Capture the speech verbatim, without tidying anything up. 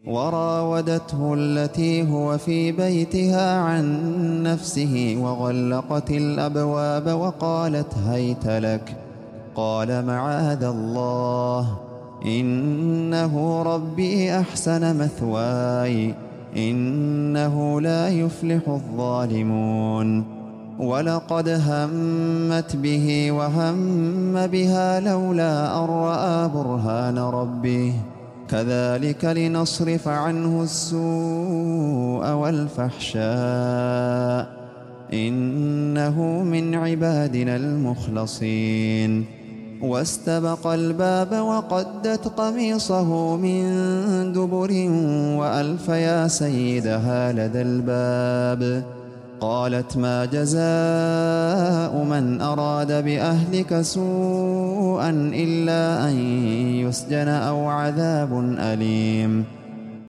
وراودته التي هو في بيتها عن نفسه وغلقت الأبواب وقالت هيت لك. قال معاذ الله، إنه ربي أحسن مثواي، إنه لا يفلح الظالمون. ولقد همت به وهم بها لولا أن رأى برهان ربه، كذلك لنصرف عنه السوء والفحشاء، إنه من عبادنا المخلصين. واستبق الباب وقدت قميصه من دبر وألف يا سيدها لدى الباب. قالت ما جزاء من أراد بأهلك سوءا إلا أن يسجن أو عذاب أليم.